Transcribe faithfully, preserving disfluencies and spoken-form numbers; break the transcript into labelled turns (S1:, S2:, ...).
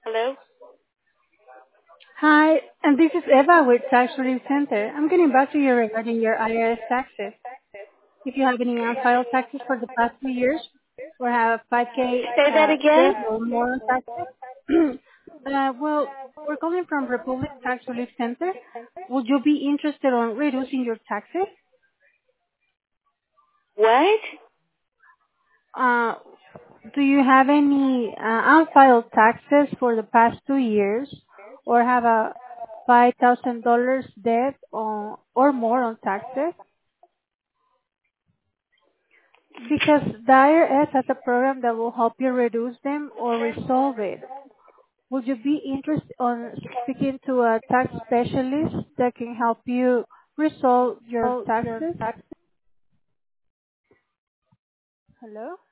S1: Hello?
S2: Hi, and this is Eva with Tax Relief Center. I'm getting back to you regarding your I R S taxes. If you have any unfiled taxes for the past two years or have five K
S1: Say that
S2: uh,
S1: again?
S2: debt or more on taxes, uh, well, we're calling from Republic Tax Relief Center. Would you be interested on reducing your taxes?
S1: What?
S2: Uh, do you have any uh, unfiled taxes for the past two years or have a five thousand dollars debt on, or more on taxes? Because the I R S has a program that will help you reduce them or resolve it. Would you be interested on speaking to a tax specialist that can help you resolve your taxes? Hello?